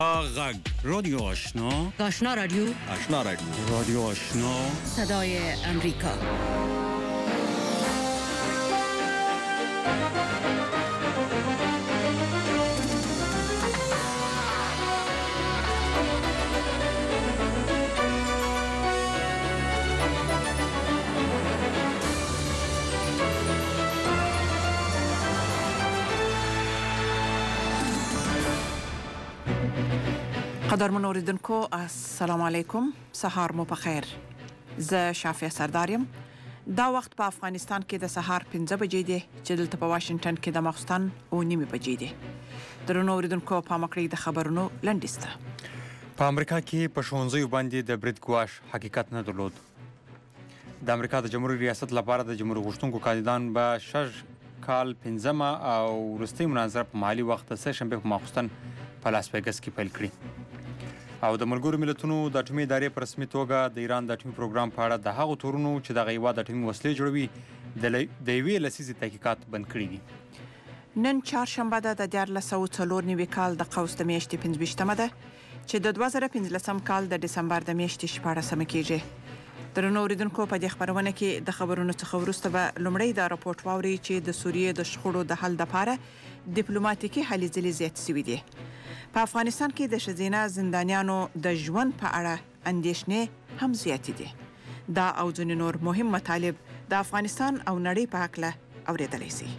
غږ رادیو آشنا آشنا رادیو رادیو آشنا صدای امریکا. قدرمن اوریدونکو السلام علیکم، سهار مو پخیر. زه شافیه سردارم. دا وخت په افغانستان کې د سهار 5 بجې دی چې دلته په واشنگټن کې د ماخستن 9 بجې دی. درنو اوریدونکو په مکړی د خبرونو لنډیسته. په امریکا کې په ښوونځیو باندې د برید ګواښ حقیقت نه درلود. د امریکا د جمهوریت ریاست لپاره د جمهوریت غوښتونکو کاندیدان به شږ کال 15 او وروستۍ مناظره په مالي وخت د سه شنبې په ماخستن په لاس ویګس کې پیل کړي. او د ملګرو ملتونو د اټومي ادارې په رسمي توګه د ایران د اټومي پروګرام په اړه د هغو تورونو چې دغه هیواد د اټومي وسلې جوړوي د یوې لسیزې تحقیقات بند کړي دي. نن چهارشنبه ده د 1494 کال د قوس د میاشتې 25مه ده چې د 2015 کال د دسمبر د میاشتې 14مه کېږي. درنو اوریدونکو په دې خبرونه کې د خبرونو څخه وروسته به لومړی دا راپورټ واوري چې د سوریې د شخړو د حل لپاره ډیپلوماټیکي هلې ځلې زیات شوي دي. په افغانستان کې د ښځینه زندانیانو د ژوند په اړه اندېښنې هم زیاتې دي. دا او ځینې نور مهم مطالب د افغانستان او نړۍ په هکله اورېدلی سي.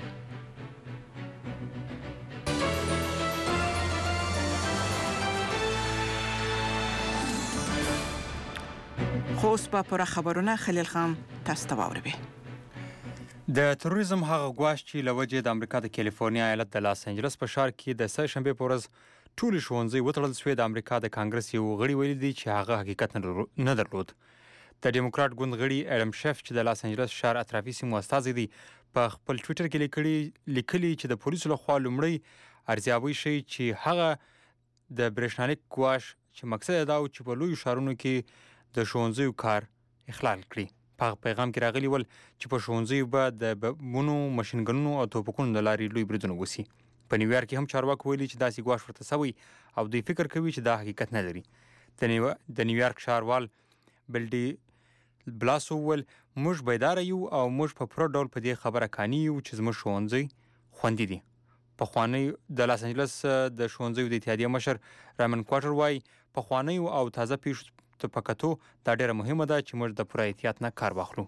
خو اوس به پوره خبرونه خلیل خان تاسو ته واوروي. د تروریزم هغه ګواښ چې له وجې د امریکا د کالیفورنیا ایالت د لاس انجلس په ښار کې د سه شنبې په ورځ ټولې ښوونځي وتړل شوې، د امریکا د کانګرس یو غړي ویلي دي چې هغه حقیقت نه درلود. د ډیموکراټ ګوند غړي اډم شیف چې د لاس انجلس ښار اطرافي سیمو استازی دی په خپل ټویټر کې لیکلي چې د پولیسو لخوا لومړی ارزیابي شي چې هغه د برېښنالیک ګواښ چې مقصد یې دا و چې په لویو ښارونو کې د ښوونځیو کار اخلال کړي. په پیغام کې راغلی ول چې په ښوونځیو به د بمونو، ماشینګنونو او توپکونو د لارې لوی بریدونه وسي. په نیویارک کې هم چارواکو ویلي چې داسې ګواښ ورته سوی او دوی فکر کوي چې دا حقیقت نه لري. د نیویارک ښاروال بلډي بلاسو وویل موږ بیداره یو او موږ په پوره ډول په دې خبره قانع یو چې زموږ ښوونځی خوندي دي. پخوانی د لاس انجلس د ښوونځیو د اتحادیې مشر رایمن کوارټر وایي پخوانیو او تازه پیښو ته په کتو دا ډیره مهمه ده چې موږ د پوره احتیاط نه کار واخلو.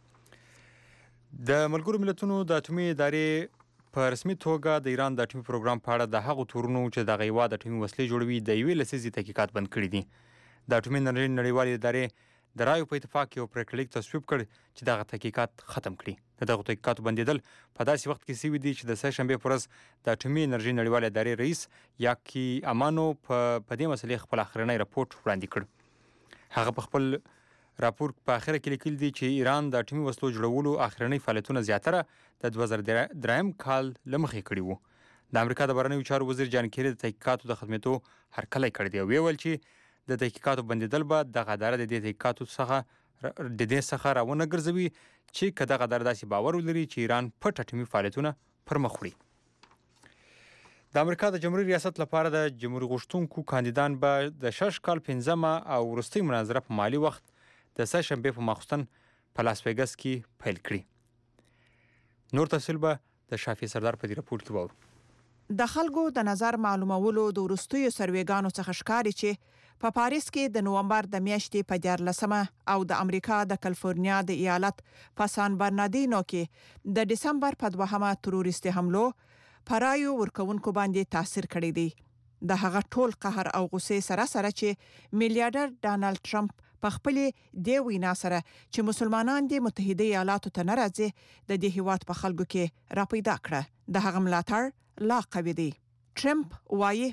د ملګرو ملتونو د اټومي ادارې په رسمي توګه د ایران د اټومي پروګرام په اړه د هغو تورونو چې دغه هیواد د اټومي وسلې جوړوي د یوې لسیزې تحقیقات بند کړي دي. د اټومي انرژۍ نړیوالې ادارې د رایو په اتفاق یو پریکړه لیک تصویب کړ چې دغه تحقیقات ختم کړي. د دغو تحقیقاتو بندېدل په داسې وخت کې شوي دي چې د سه شنبې په ورځ د اټومي انرژۍ نړیوالې ادارې رئیس یاکی امانو په دې مسلې خپل اخرنی راپورټ وړاندې کړ. هغه په خپل راپور په اخره کې لیکلي دي چې ایران د اټومي وسلو جوړولو اخرنی فعالیتونه زیاتره د 2003 کال له مخې کړي وو. د امریکا د بهرنیو چارو وزیر جان کیري د تحقیقاتو د ختمېدو هرکلی کړی دی او ویل چې د تحقیقاتو بندېدل به دغه اداره د دې تحقیقاتو څخه راونه ګرځوي چې که دغه اداره داسې باور ولري چې ایران پټ اټومي فعالیتونه پر مخ وړي. د امریکا د جمهوریت ریاست لپاره د جمهوریت غوښتونکو کاندیدان به د شږ کال 15 او وروستۍ مناظره په مالي وخت د سه شنبې په ماخستن په لاس ویګس کې پیل کړي. نور تفصیل به د شافي سردار په دې راپورټ کې واورو. د خلکو د نظر معلومولو د وروستیو سروېګانو څخه ښکاري چې په پاریس کې د نومبر د میاشتې په 14مه او د امریکا د کالیفورنیا د ایالت په سان برناردینو کې د دسمبر په 2مه تروریستي حملو پرایو ورکوونکو باندې تاثیر کړی دی. د هغه ټول قهر او غصې سره چې میلیارډر ډانلډ ټرمپ په خپل دی وینا سره چې مسلمانان د متحده ایالاتو ته ناراضي د دې هیواد په خلکو کې راپیدا کړه. د هغه ملاتړ لا قوي دی. ټرمپ وایي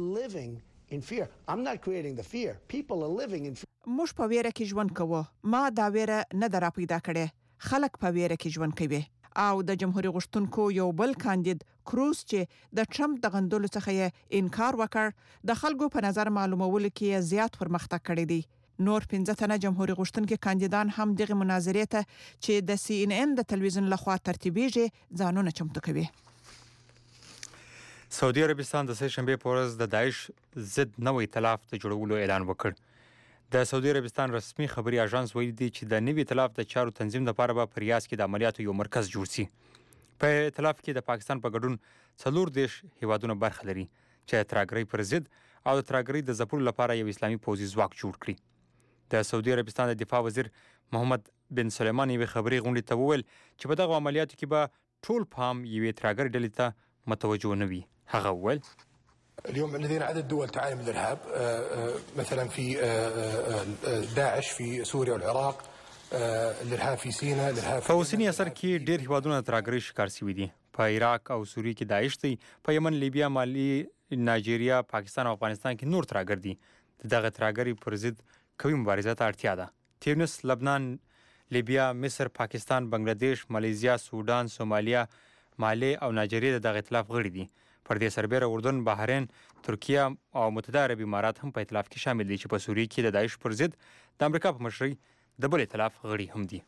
موږ په ویره کې ژوند کوو. ما دا ویره نه ده راپیدا کړې. خلک په ویره کې ژوند کوي. او د جمهوریت غوښتونکو یو بل کاندید کروز چې د ټرمپ د غندلو څخه یې انکار وکړ د خلکو په نظر معلومولو کې زیات پرمختګ کړی دی. نور 15 تنه جمهوریت غوښتونکي کاندیدان هم دغه مناظرې ته چې د CNN د تلویزیون لخوا ترتیبیږي ځانونه چمتو کوي. سعودي عربستان د سه شنبه په ورځ د داعش ضد نوې ائتلاف د جوړولو اعلان وکړ. د سعودي عربستان رسمي خبري اژانس ویلي دی چې د نوې ائتلاف د چارو تنظیم لپاره به په ریاض کې د عملیاتو یو مرکز جوړ شي. په ائتلاف کې د پاکستان په ګډون 14 هیوادونه برخه لري چې ترهګرۍ پر ضد او د ترهګرۍ د ځپلو لپاره یو اسلامي پوځي ځواک جوړ کړي. د سعودي عربستان د دفاع وزیر محمد بن سليمان یوې خبري غونډې ته وویل چې په دغه عملیاتو کې به ټول پام یوې ترهګرۍ ډلې ته متوجه نه وي. هغه وویل اليوم لدينا عدد دول تعاني من الارهاب مثلا في داعش في سوريا والعراق الارهاب في سيناء الارهاب په اوسني عصر کې ډېر هیوادونه ترهګرۍ شکار شوي دي. په عراق او سوریه کې داعش دی، په یمن، لیبیا، مالي، نایجیریا، پاکستان او افغانستان کې نور ترهګر دي. دغه ترهګرۍ پر ضد قوي مبارزه ته اړتیا ده. تونس، لبنان، لیبیا، مصر، پاکستان، بنگلاديش، ماليزیا، سودان، سومالیا، مالی او نایجیریا د دغه ائتلاف غړي دي. پر دې سربېره اردن، بحرین، ترکیه او متحده عربي امارات هم په ائتلاف کې شامل دي چې په سوریه کې د داعش پر ضد د امریکا په مشرۍ د بل ائتلاف غړي هم دي.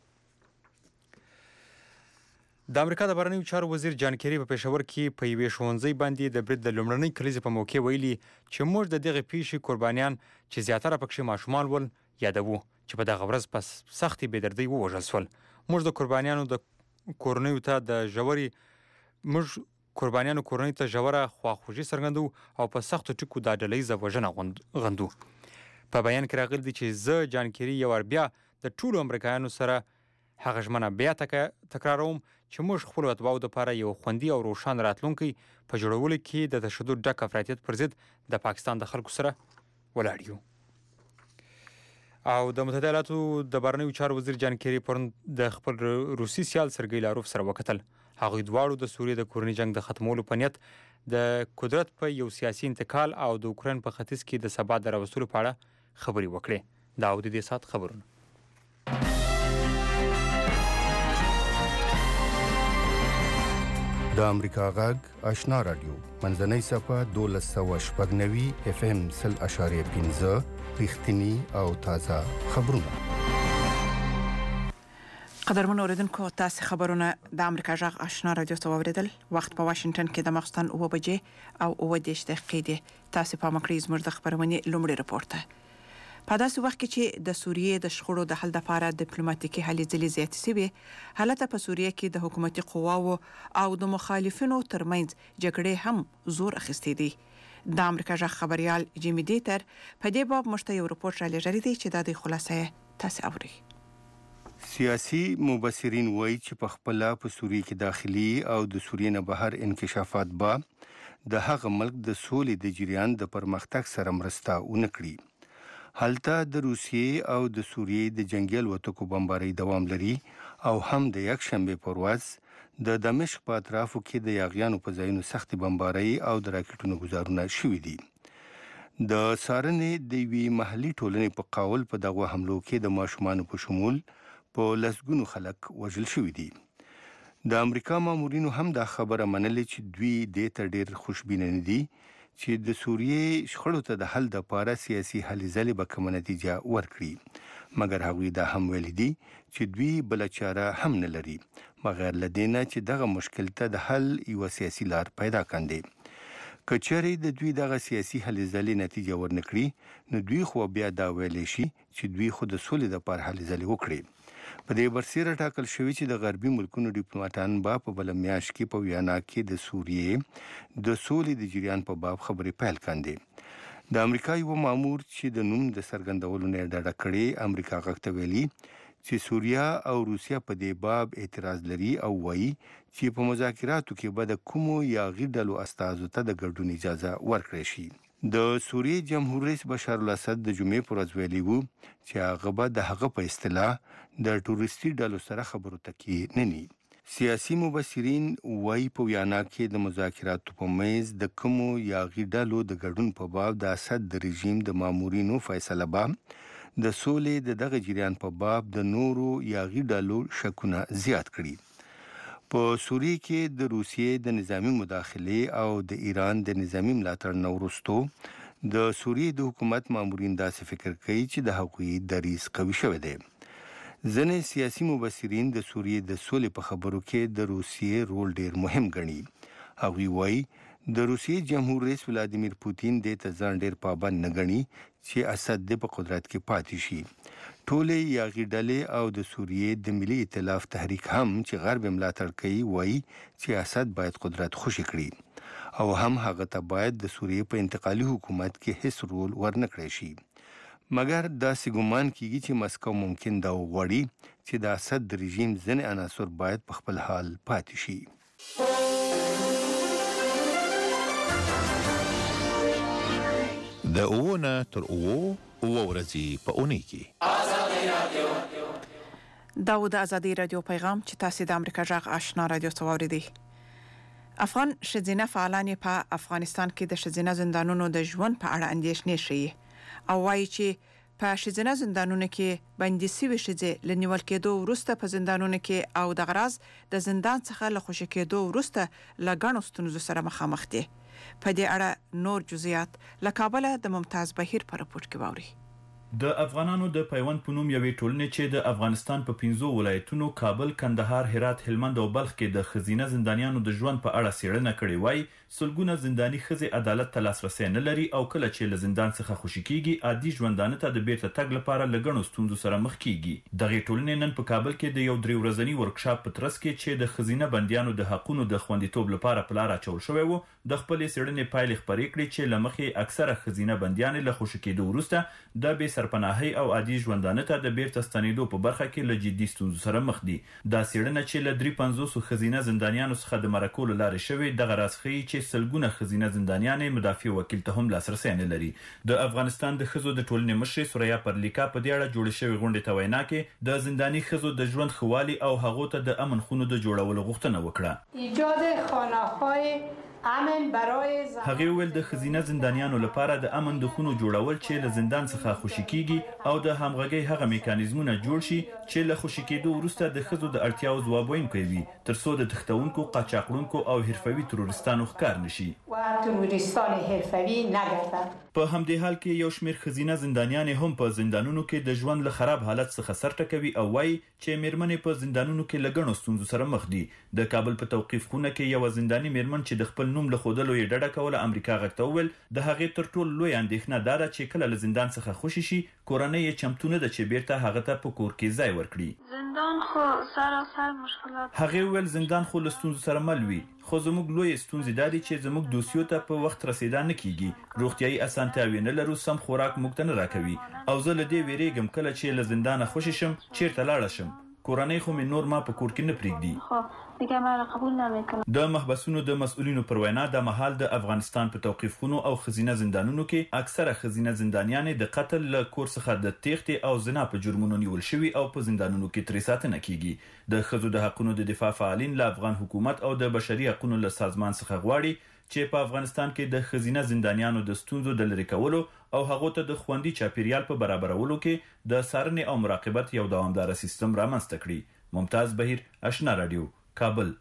د امریکا د بهرنیو چارو وزیر جان کیری په پېښور کې په یوې ښوونځي باندې د برید د لومړنۍ کلیزې په موقع ویلي چې موږ د دغه پیښې قربانیان چې زیاتره پکې ماشومان ول یادوو چې په دغه ورځ په سختې بېدردۍ ووژل شول. موږ د قربانیانو کورنۍ ته ژوره خواخوږي څرګندوو او په سختو ټکو دا ډلهییزه وژنه غندو. په بیان کې راغلي دي چې زه جان کیری یو وار بیا د ټولو امریکایانو سره هغه ژمنه بیا تکراروم چې موږ خپلو اتباعو دپاره یو خوندي او روښانه راتلونکی په جوړولو کې د تشدد ډک افراطیت پر ضد د پاکستان د خلکو سره ولاړ یو. او د متحده ایالاتو د بهرنیو چارو وزیر جان کیری پرون د خپل روسي سیال سرګی لاروف سره وکتل. هغوی دواړو د سوریې د کورني جنگ د ختمولو په نیت د قدرت په یو سیاسي انتقال او د اوکراین په ختیځ کې د ثبات د راوستلو په اړه خبرې وکړې. دا د دې ساعت خبرونه. د امریکا غږ آشنا رادیو منځنۍ صفحه 1290 FM 0.5 رښتینی او تازه خبرونه. قدرمن اوریدونکو، تاسو خبرونه د امریکا غږ آشنا رادیو ته واوریدل. وخت په واشنگټن کې د ماخستن 9 بجې او 9 دقیقې دي. تاسو په مکړې زموږ د خبرونې لومړی رپورټ ته په داسې وخت کې چې د سوریې د شخړو د حل لپاره ډیپلوماټیکي هلې ځلې زیاتې شوې، حالت په سوریې کې د حکومتي قواو او د مخالفینو ترمنځ جګړې هم زور اخیستې دي. د امریکا غږ خبريال جیمی دیټر په دې باب مشته یو رپورټ را لېږلی دی چې د دې خلاصه تاسو اورئ. سیاسي مبصرین وایي چې په خپل په سوریه کې داخلي او د سوریې نه بهر انکشافات به د هغه ملک د سولې د جریان د پرمختګ سره مرسته ونکړي. هلته د روسیې او د سوریې د جنگي الوتکو بمبارۍ دوام لري او هم د یک شنبه پر ورځ د دمشق په اطرافو کې د یاغیانو په ځایونو سختي بمبارۍ او د راکټونو گزارونه شوي دي. د سارنې د یوې محلي ټولنې په قول په دغه حملو کې د ماشومانو په شمول په لسګونو خلک وژل شوي دي. د امریکا مامورینو هم دا خبره منلې چې دوی دې ته ډېر خوشبینه نه دي چې د سوریې شخړو ته د حل دپاره سیاسي هلې ځلې به کومه نتیجه ورکړي، مګر هغوی دا هم ویلي دي چې دوی بله چاره هم نه لري بغیر له دې نه چې دغه مشکل ته د حل یوه سیاسي لار پیدا کاندي. که چیرې د دوی دغه سیاسي هلې ځلې نتیجه ورنکړي نو دوی خو بیا دا ویلی شي چې دوی خو د سولې دپاره هلې ځلې وکړي. په دې برسیره ټاکل شوي چې د غربي ملکونو ډیپلوماټان به په بله میاشت کې په ویانا کې د سوریې د سولې د جریان په باب خبرې پیل کاندي. د امریکا یو مامور چې د نوم د څرګندولو نه ډډه کړې امریکا غږ ته ویلي چې سوریا او روسیا په دې باب اعتراض لري او وایي چې په مذاکراتو کې به د کومو یاغي ډلو استازو ته د ګډون اجازه ورکړی شي. د سوریې جمهور رئیس بشار الاسد د جمعې پر ورځ ویلي وو چې هغه به د هغه په اصطلاح د ټوریستي ډلو سره خبرو ته کې نه ني. سیاسي مبصرین وایي په ویانا کې د مذاکراتو په منځ د کومو یاغي ډلو د ګډون په باب د اسد د رژیم د مامورینو فیصله به د سولې د دغه جریان په باب د نورو یاغي ډلو شکونه زیات کړي. په سوریه کې د روسیې د نظامی مداخله او د ایران د نظامی ملاتړ نه وروسته د سوریې د حکومت مامورین داسې فکر کوي چې د هغوی دریځ قوي شوی دی. ځینې سیاسي مبصرین د سوریې د سولې په خبرو کې د روسیې رول ډیر مهم ګڼي. هغوی وایي د روسیې جمهور رئیس ولادیمیر پوتین د ځان ډیر پابند نه ګڼي چې اسد د په قدرت کې پاتې شي. ټولې یاغي ډلې او د سوریې د ملي ائتلاف تحریک هم چې غرب ملاتړ کوي وایي چې اسد باید قدرت خوشي کړي او هم هغه ته باید د سوریې په انتقالي حکومت کې هیڅ رول ورنکړي شي. مګر داسې ګمان کیږي چې مسکو ممکن دا وغواړي چې د اسد رژیم ځینې عناصر باید په خپل حال پاتې شي. د اوونه تر اوو ورځې په اونۍ کې داود ازادي رادیو پیغام چې تاسو د امریکا جغ آشنا رادیو څوریدي. افغان شذینه فعالان په افغانستان کې د شذینه زندانونو د ژوند په اړه اندېښنې شي او وايي چې په شذینه زندانونو کې بندي سوي شذې لنیول کېدو وروسته په زندانونو کې او د غراز د زندان څخه له خوشی کېدو وروسته لګڼو ستونزو سره مخامخ دي. په دې اړه نور جزئیات له کابل د ممتاز بهیر په راپور کې واوري. د افغانانو د پیوند په نوم یوې ټولنې چې د افغانستان په 15 ولایتونو کابل، کندهار، هرات، هلمند او بلخ کې د خزینه زندانیانو د ژوند په اړه څېړنه کړې وای، سلګونه زنداني ښځې عدالت ته لاسرسي نه لري او کله چې له زندان څخه خوشي کیږي عادي ژوندانه ته د بیرته تګ لپاره لګڼو ستونزو سره مخ کیږي. دغه ټولنې نن په کابل کې د یو 3 ورځنی ورکشاپ په ترڅ کې چې د خزینه بندیانو د حقونو د خوندیتوب لپاره په لار اچول شوی وو، د خپل څېړنې پایلې خبرې کړې چې لمخې اکثره خزینه بندیان له خوشي کېدو وروسته د بې سرپناهي او عادي ژوندانه ته د بیرته ستنېدو په برخه کې له جدي ستونزو سره مخ دي. دا څېړنه چې له 350 خزینه زندانیانو څخه د مرکو له لارې شوې دغه راز ښیي چې سلګونه خزینه زندانیان مدافع وکیل ته هم لاسرسي نه لري. د افغانستان د ښځو د ټولنې مشر سوریا پرلیکا په دې اړه جوړ شوی غونډه ته وینا کې د زنداني ښځو د ژوند خوالي او هغو ته د امن خونو د جوړولو غوښتنه وکړه. ایجاد خانه‌های امن برای هغه ویل د خزینه زندانیانو لپاره د امن د خونو جوړول چې له زندان څخه خوشي کیږي او د همغږي هغه میکانیزمونه جوړ شي چې له خوشي کېدو وروسته د ښځو د اړتیاو ځواب ویونکي وي ترڅو د تختونکو، قاچاقړونکو او حرفوي تروریستانو ښکار نشي و تروریستان حرفوي نګردند. په همدې حال کې یو شمېر خزینه زندانیان هم په زندانونو کې د ژوند له خراب حالت څخه سر ټکوي او وايي چې میرمنې په زندانونو کې لګڼو ستونزو سره مخ دي. د کابل په توقيف خونه کې یو زنداني میرمن چې د خپل نوم له خودلو یې ډډه کوله امریکا غږ ته وویل د هغې تر ټولو لوی اندېښنه دا ده چې کله له زندان څخه خوشي شي کورنۍ یې چمتو نه ده چې بیرته هغه ته په کور کې ځای ورکړي. زندان خو سراسر مشکلات هغه ویل زندان خو له ستونزو سره مل وي خو زموږ لوی ستونزې دا دي چې زموږ دوسیو ته په وخت رسیدا نه کیږي، روغتیايي اسانتیاوې نه لرو، سم خوراک موږ ته نه راکوي او زه له دې ویریږم کله چې له زندانه خوشي شم چیرته لاړه شم کورنۍ خو مې نور ما په کور کې نه پرېږدي. دیگه ما قبول نمیکنه. د محبسونو د مسؤلینو پر وینا د مهال د افغانستان په توقيف خونو او خزینه زندانونو کې اکثره خزینه زندانیان د قتل له کور څخه د تېښتې او زنا په جرمونو نیول شوي او په زندانونو کې ترې ساتنه کیږي. د ښځو د حقونو د دفاع فعالین له افغان حکومت او د بشري حقوقو له سازمان څخه غواړي چې په افغانستان کې د خزینه زندانیانو د ستونزو د لرې کولو او هغه ته د خوندي چاپیریال په برابرولو کې د څارنې او مراقبت یو دوامدار سیستم رامنځته کړي. ممتاز بهیر، آشنا رادیو، کابل.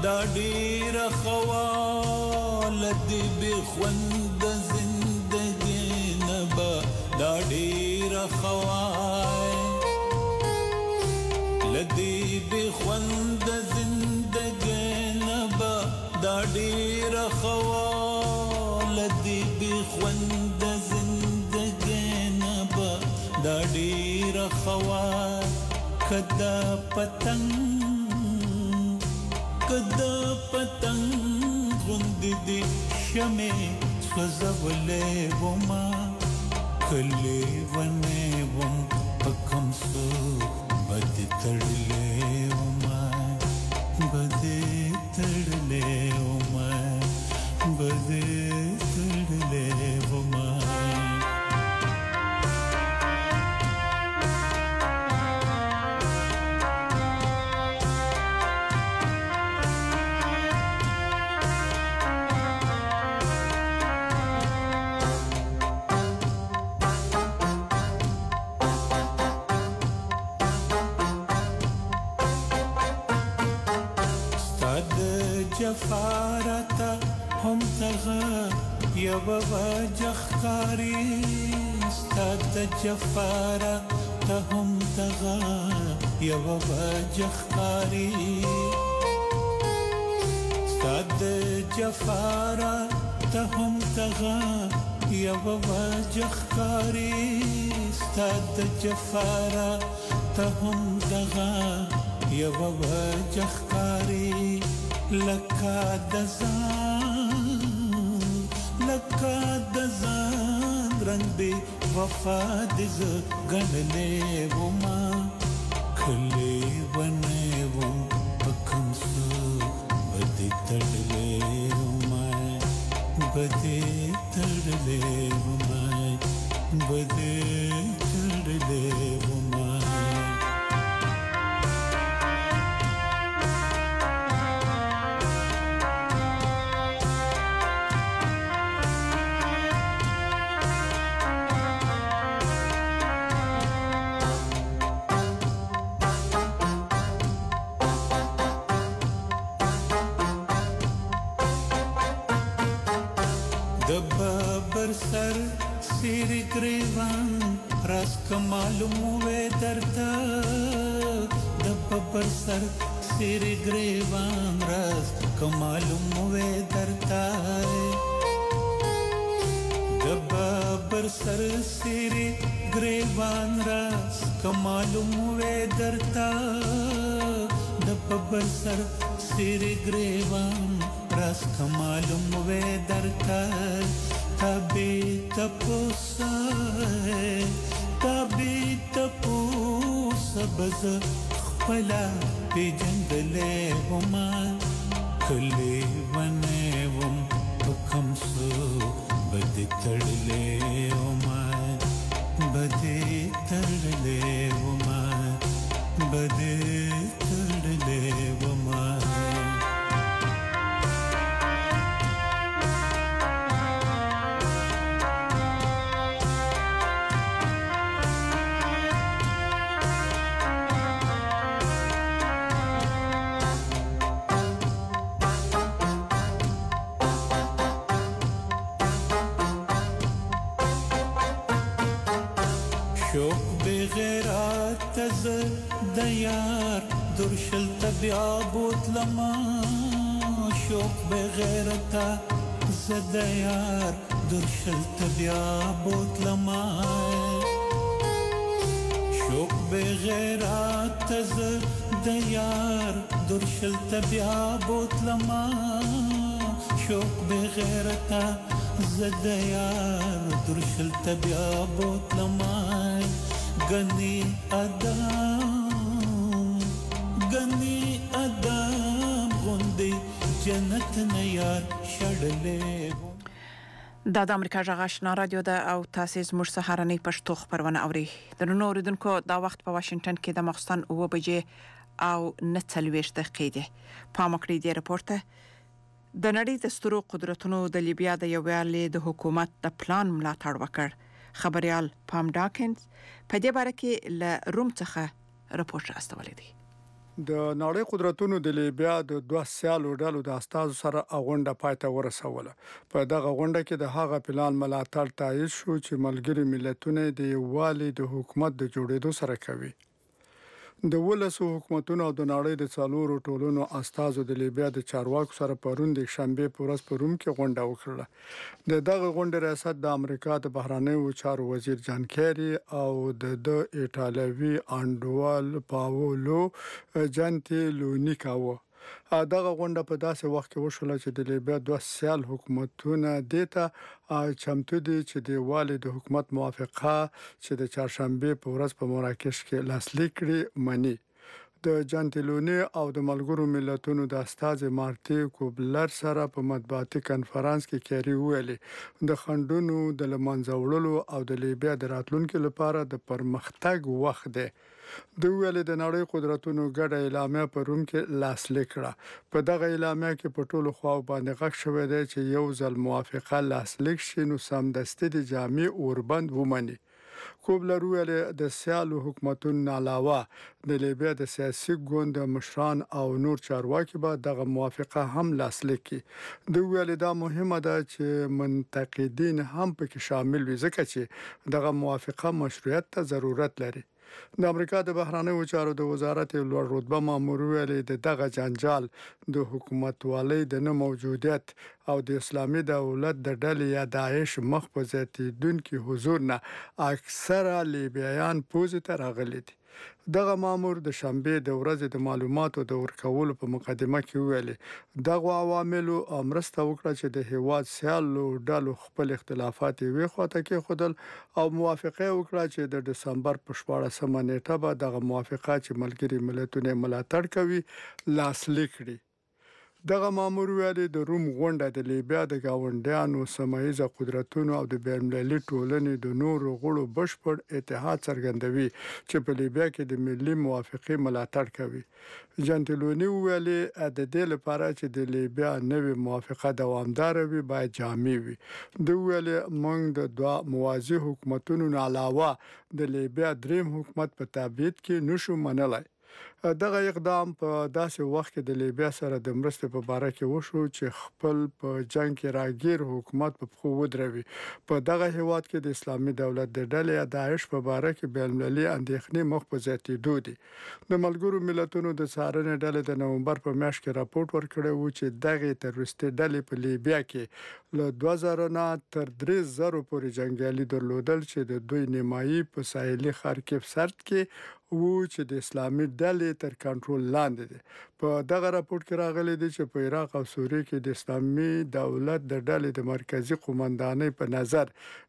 دا ډیر خوالد بخوند زندگی نبا دا ډیر خوای لدی بخوند زندگی نبا دا ډیر خوالد بخوند زندگی نبا دا ډیر خوای کدا پتنگ غند دی شمع سوزولے وما کلے ونے وم پکم سو بد تڑلے وما بد تڑلے وما بد تڑلے وما جفارتا هم تغا یو وجخکاری ستاد جفارتا هم تغا یو وجخکاری ستاد جفارتا هم تغا یو وجخکاری ستاد جفارتا هم تغا یو وجخکاری لکا دزان رنگ بے وفا دز گنلے وما کھلے ونے وم پکم سو بدے تڑلے وما بدے تڑلے وما بدے تڑلے وما سر سیر گریوان راز کمالم ہوئے درتا دببر سر سیر گریوان راز کمالم ہوئے درتا دببر سر سیر گریوان راز کمالم ہوئے درتا دببر سر سیر گریوان راز کمالم ہوئے درتا تبی تپوسا بز خپلا پی جندلے وما کلے ونے وم پکم سو بد تڑلے وما بد تڑلے وما بد تڑلے وما دیار درشل تبیا بوتلما شوق بغیرتا زدیار درشل تبیا بوتلما شوق بغیرت زدیار درشل تبیا بوتلما شوق بغیرتا زدیار درشل تبیا بوتلما گنی ادم غوندي جنت نیار شړلې د امریکا غږ آشنا رادیو د او تاسو زموږ سهارنۍ پښتو خبرونه اوري درنو اوریدونکو دا وخت په واشنگټن کې د مخستان 9 بجې او 49 دقیقې ده پامکړی دی راپورته د نړۍ د سترو قدرتونو د لیبیا د یووالي د حکومت د پلان ملاتړ وکړ خبريال پام ډاکنز په دې باره کې له روم څخه راپور راستولی دی د نړۍ قدرتونو د لیبیا د دوه سیالو ډلو د استازو سره غونډه پای ته ورسوله. په دغه غونډه کې د هغه پلان ملاتړ تایید شو چې ملګري ملتونه د یووالي د حکومت د جوړېدو سره کوي. د ولسو حکومتونو او د نړۍ د څلورو ټولنو استازو د لیبیا د چارواکو سره پرون د شنبه په ورځ په روم کې غونډه وکړه. د دغه غونډې ریاست د امریکا د بهرنیو چارو وزیر جان کیری او د ایټالوي انډوال پاولو جنتیلونی کاوه. دغه غونډه په داسې وخت کې وشوله چې د لیبیا دوه سیال حکومتونه دیته چمتو دي چې د والي د حکومت موافقه چې د چهارشنبه په ورځ په مراکش کې لاسلیک کړي مني. د جنتیلونی او د ملګرو ملتونو د استاذ مارتي کوبلر سره په مطبوعاتي کانفرنس کې کیری ویلي د خندونو د لمنځه وړلو او د لیبیا د راتلونکو لپاره د پرمختګ وخت دی. د ویلي د نړۍ قدرتونو ګډه اعلامیه په روم کې لاسلیک کړه. په دغه اعلامیه کې په ټولو خواو باندې غږ شوی دی چې یو ځل موافقه لاسلیک شي نو سمدستي د جامع اوربند ومني. کوبلر ویلي د سیالو حکومتونو علاوه د لیبیا د سیاسي ګوند مشران او نور چارواکي به دغه موافقه هم لاسلیک کړي. د ویلي دا مهمه ده چې منتقدین هم پکې شامل وي ځکه چې دغه موافقه مشروعیت ته ضرورت لري. د امریکا د بهرنیو چارو د وزارت لوړ رتبه مامور ویلي دغه جنجال د حکومتوالۍ د نه موجودیت او د اسلامي دولت د ډلې یا داعش مخ په زیاتیدونکي حضور نه اکثره لیبیایان پوزې ته راغلي دي. دغه مامور د شنبه د ورځې د معلوماتو د ورکولو په مقدمه کې ویلي دغه عواملو امرسته وکړه چې د هیواد سیالو ډلو خپل اختلافات وی خواته کې خودل او موافقه وکړه چې د دسمبر په 14مه نیټه به دغه موافقه چې ملګري ملتونه ملاتړ کوي لاسلیک کړي. دغه مامور ویلي د روم غونډه د لیبیا د گاونډیانو سیمه‌ییزه قدرتونو او د بین‌المللي ټولنې د نورو غړو بشپړ اتحاد څرګندوي چې په لیبیا کې د ملي موافقه ملاتړ کوي. جنتیلونی ویلي د دې لپاره چې د لیبیا نوې موافقه دوامدار وي باید جامع وي. د ویلي موږ د دوه موازی حکومتونو علاوه د لیبیا دریم حکومت په تابعیت کې نشو منلای. دغه اقدام په داسې وخت کې د لیبیا سره د مرستې په باره کې وشو چې خپل په جنگ کې راګیر حکومت په خو ودروي. په دغه هیواد کې د اسلامي دولت د ډلې داعش په باره کې بین‌المللي اندېښنې مخ په زیاتېدو دي. د ملګرو ملتونو د څارنې ډلې د نومبر په میاشت کې راپورټ ورکړی و چې دغه تروریستي ډلې په لیبیا کې له 2000 نه تر 3000 پورې جنگیالي درلودل چې د دوی نیمایي په ساحلي خارکیف سرت کې و چې د اسلامي ډلې تر کنټرول لاندې دي. په دغه راپورټ کې راغلي دي چې په عراق او سوریه کې د اسلامي دولت د ډلې د مرکزی قومندانۍ په نظر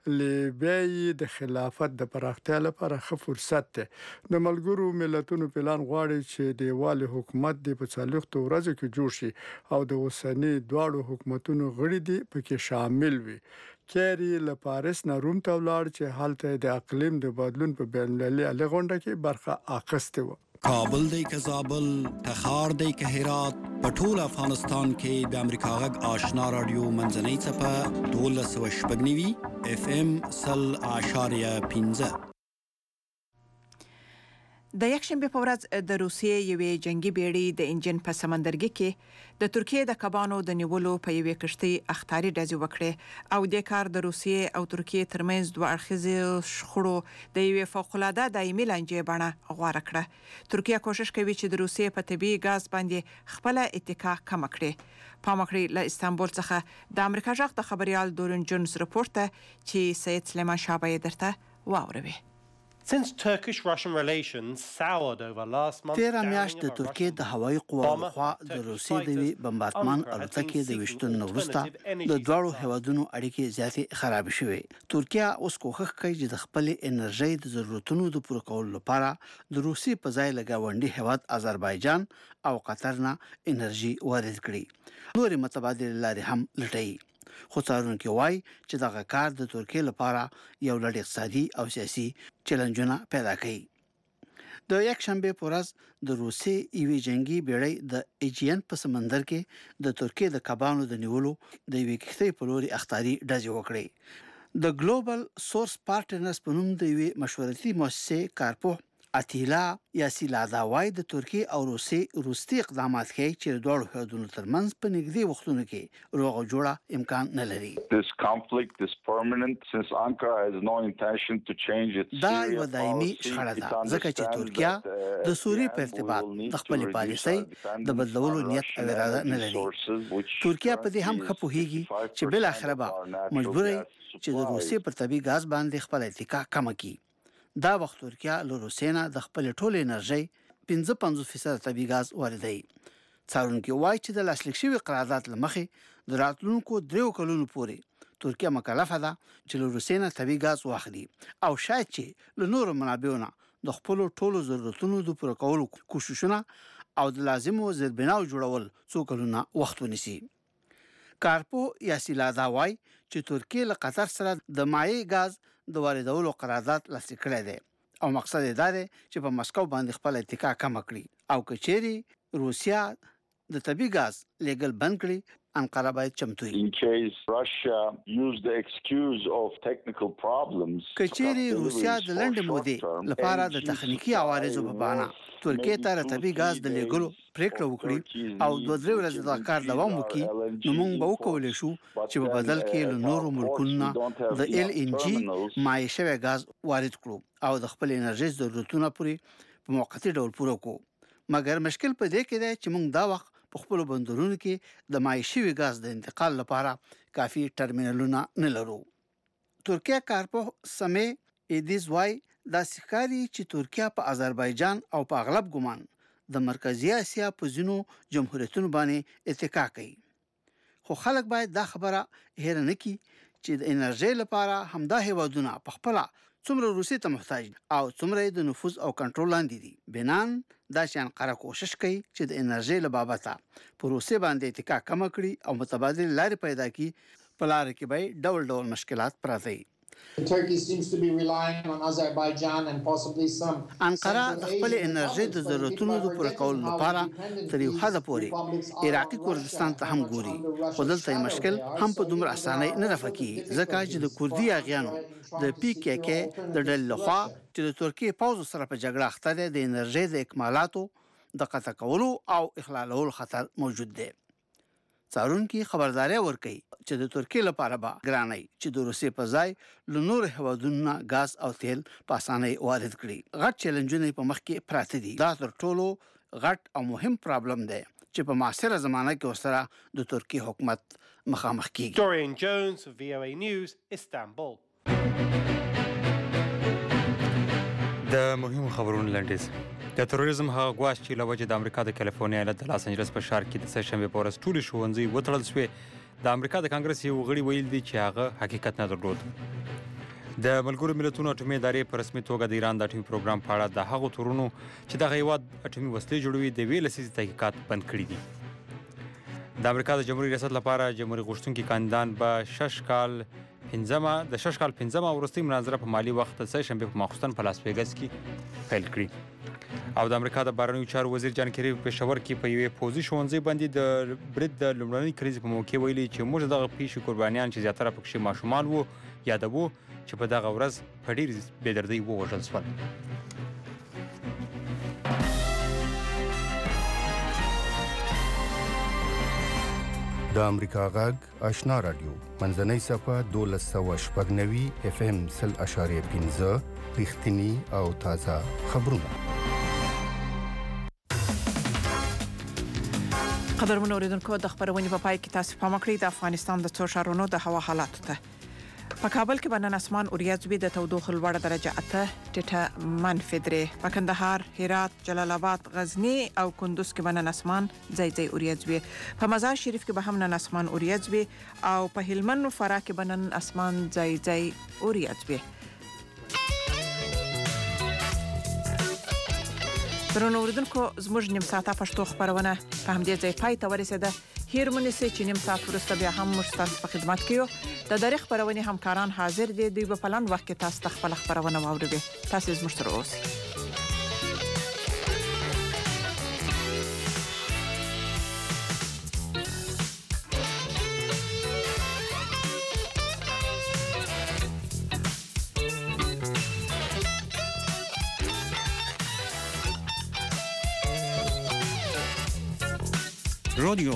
لیبیا د خلافت د پراختیا لپاره ښه فرصت دی. د ملګرو ملتونو پلان غواړي چې د والي حکومت د په 40 ورځو کې جوړ شي او د اوسنی دواړو حکومتونو غړي دي پکې شامل وي. کیری له پاریس نه روم ته ولاړ چې هلته د اقلیم د بدلون په بین‌المللي غونډه کې برخه اخیسته و. کابل دی که زابل، تخار دی که هرات، په ټول افغانستان کې د امریکا غږ آشنا رادیو منځنۍ څپه 1290 FM 0.15. د یکشنبه په ورځ د روسیې یوې جنگي بیړۍ د انجن په سمندرګي کې د ترکیې د کبانو د نیولو په یوې کشتۍ اخطاري ډزې وکړې او د کار د روسیې او ترکیې ترمنځ دوه اړخیزو شخړو د یوې فوق‌العاده دایمي لانجې بڼه غوره کړه. ترکیه کوشش کوي چې د روسیې په طبي غاز باندې خپل اتکا کم کړي. پامکړی له استانبول څخه د امریکا ژغ د خبريال دورن جونز رپورټ چې سید سلیمان شاه درته واوروي. Since Turkish-Russian relations soured over last month, تیره میاشت د ترکیې د هوایي قواو لخوا د روسیې د بمبارډمان الوتکې د وشتون وروسته د دوړو هیوادونو اړیکې زیاتې خراب شوې. ترکیه اوس کوښښ کوي چې د خپل انرژي د ضرورتونو د پوره کولو لپاره د روسیې په ځای له گاونډي هیواد آذربایجان او قطر نه انرژي وارد کړي. نور متبادل لارې هم لټوي. خو څارونکو وایي چې دغه کار د ترکیې لپاره یو لړ اقتصادي او سیاسي چیلنجونه پیدا کوي. د یکشنبه په ورځ د روسیې یوې جنگي بیړۍ د ایجین په سمندر کې د ترکیې د کبانو د نیولو د یوې کښتۍ په لوري اخطاري ډزې وکړې. د ګلوبل سورس پارټنرز په نوم د یوې مشورتي مؤسسې کارپوه اتیلا یاسیلادا وای د ترکیه او روسي اقدامات کوي چې دوه هیوادونو ترمنځ په نږدې وختونو کې روغه جوړه امکان نه لري. This conflict is permanent since Ankara has no intention to change its دا یو دایمي شخړه ده ځکه چې ترکیه د سوریې په ارتباط د خپل پالیسۍ د بدلولو نیت او اراده نه لري. ترکیه په دې هم ښه پوهیږي چې بل اخر به مجبور چې د روسي پر طبي غاز باندې خپل اتکا کم کړي. دا وخت ترکیه له روسیې نه د خپل ټول انرژي 55% طبي غاز واردوي. څارونکو وایي چې د لاسلیک شوی قرارداد لمخې د راتلونکو 3 کلونو پورې ترکیه مکلفه ده چې له روسیې نه طبي غاز واخلي او شاید چې له نورو منابعو نه د خپل ټولو ضرورتونو د پوره کولو کوششونه او د لازمو زیربناو جوړول څو کلونه وخت ونیسي. کارپو یاسیلادا وایي چې ترکیه له قطر سره د مایع غاز د واردولو قرارداد لاسلیک کړی دی او مقصد یې دا دی چې په مسکو باندې خپل اتکا کم کړي او کچېری روسیا د طبي غاز لیګل بند کړي انقره باید چمتو وي. In case Russia used the excuse of technical problems کچېری روسیا د لنډ مودې لپاره د تخنیکی عوارضو په بهانه ترکیه ته طبي غاز د لیګلو پریکړه وکړي او 2-3 ورځې د کار دوام وکړي نو موږ به وکولای شو چې په بدل کې له نورو ملکونو د LNG مایع شوی غاز وارد کړو او د خپل انرژي ضرورتونو پورې په موقتی ډول پوره کړو. مګر مشکل په دې کې دی چې موږ دا وخت په خپل بندرونو کې د مایع شوی غاز د انتقال لپاره کافي ټرمینلونه نه لرو. ترکیه کارپو سمې ایدیز وای دا سکاري چې ترکیه په آذربایجان او په اغلب ګمان د مرکزی اسیا په ځینو جمهوریتونو باندې اتکا کوي. خو خلک باید دا خبره هېر نه کړي چې د انرژي لپاره همدا هیوادونه په خپل څومره روسي ته محتاج او څومره د نفوذ او کنټرول لاندې دي. بنان دا چې انقره کوشش کوي چې د انرژي له بابته په روسي باندې اتکا کم کړي او متبادل لارې پیدا کړي په لار کې به ډول مشکلات پراته وي. Turkey seems to be relying on Azerbaijan and possibly some انقره د خپل انرژي د ضرورتونو د پوره کولو لپاره تر یو حد پورې عراقي کردستان ته هم ګوري. خو دلته مشکل هم په دومره اسانۍ نه رفع کیږي ځکه چې د کوردي اغیانو د PKK د ډلې لخوا چې د ترکیه پوځ سره په جګړه اخته دي د انرژي د اکمالاتو د قطع کولو او اخلالولو خطر موجود دی. څارونکو خبرداري ورکړي چې د ترکیه لپاره به ګراني چې د روسي په ځای له نور هیوادونو غاز او تیل په اسانۍ وارد کړي. غټ چیلنجونه په مخ کې پراته دي. دا تر ټولو غټ او مهم پرابلم دی چې په معاصره زمانه کې ورسره د ترکیه حکومت مخامخ کیږي. Dorian Jones, VOA News, Istanbul. د مهمو خبرونو لنډیز. د تروریزم هغه ګواښ چې له وجې د امریکا د کالیفورنیا ایالت د لاس انجلس په ښار کې د سهشنبې په ورځ ټولې ښوونځي وتړل شوې. د امریکا د کانګرس یو غړي ویل دي چې هغه حقیقت نه درلود. د ملګرو ملتونو اټومي ادارې په رسمي توګه د ایران د اټومي پروګرام په اړه د هغو تورونو چې دغه هیواد اټومي وسلې جوړوي د یوې لسیزې تحقیقات بند کړي دي. د امریکا د جمهوریت ریاست لپاره جمهوریت غوښتونکي کاندیدان به 6 کال 15 وروستۍ مناظره په مالي وخت د سهشنبې په ماخوستن په لاس ویګس کې پیل کړي. او د امریکا د بهرنیو چارو وزیر جان کیری په پېښور کې په یوې پوځي ښوونځي باندې د برید د لومړنۍ کریزې په موقع ویلي چې موږ دغه پیښې قربانیان چې زیاتره پکښې ماشومان وو یادوو چې په دغه ورځ په ډېر بې دردۍ ووژل شول. د امریکا غږ آشنا رادیو منځنۍ صفحه 1290 FM 0.15 رښتینی او تازه خبرونه. قدرمن اوریدونکو د خبرونې په پای کې تاسو پام کړئ د افغانستان د څو ښارونو د هوا حالات ته. په کابل کې بنن اسمان اوریځ وي د تودوخه لوړه درجه 8 ټیټه -3. په کندهار، هرات، جلال آباد، غزنی او کندوز کې بنن اسمان ځای اوریځ وي. په مزار شریف کې به هم نن اسمان اوریځ وي او په هلمند و فراه کې بنن اسمان ځای اوریځ وي. درنو اوریدونکو زموږ نیم ساعته پښتو خبرونه په همدې ځای پای ته ورسېده. هیر مونږ چې نیم ساعت وروسته بیا هم موږ تاسو په خدمت کې یو. د دغه خبرونه همکاران حاضر دي. دوی په پلان وخت کې تاسو خپل خبرونه واورئ. تاسو زموږ سره اوسئ. رادیو